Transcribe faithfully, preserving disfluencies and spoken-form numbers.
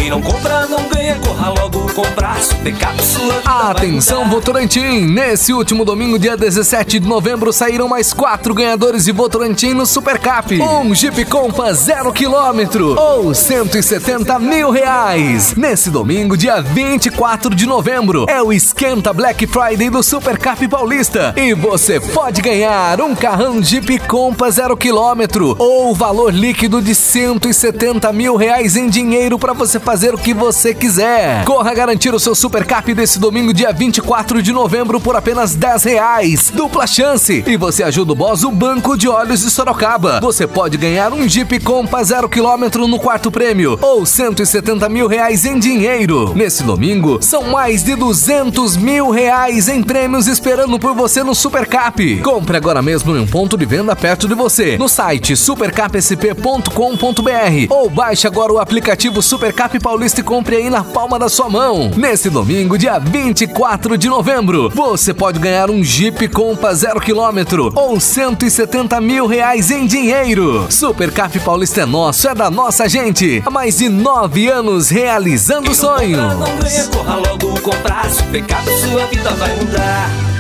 Quem não compra não ganha, corra logo comprar Supercap, sua vida vai Atenção, mudar. Votorantim! Nesse último domingo, dia dezessete de novembro, saíram mais quatro ganhadores de Votorantim no Supercap. Um Jeep Compass zero quilômetro ou cento e setenta mil reais. Nesse domingo, dia vinte e quatro de novembro, é o Esquenta Black Friday do Supercap Paulista. E você pode ganhar um carrão Jeep Compass zero quilômetro ou valor líquido de cento e setenta mil reais em dinheiro para você fazer o que você quiser. Corra garantir o seu Supercap desse domingo, dia vinte e quatro de novembro, por apenas dez reais. Dupla chance. E você ajuda o Boss, o Banco de Óleos de Sorocaba. Você pode ganhar um Jeep Compass zero quilômetro no quarto prêmio ou cento e setenta mil reais em dinheiro. Nesse domingo, são mais de duzentos mil reais em prêmios esperando por você no Supercap. Compre agora mesmo em um ponto de venda perto de você, no site supercap s p ponto com ponto b r ou baixe agora o aplicativo Supercap Paulista e compre aí na palma da sua mão. Nesse domingo, dia vinte e quatro de novembro, você pode ganhar um Jeep Compass zero quilômetro ou cento e setenta mil reais em dinheiro. Supercap Paulista é nosso, é da nossa gente. Há mais de nove anos realizando Quem não sonhos. compra não ganha, corra logo comprar Supercap, sua vida vai mudar.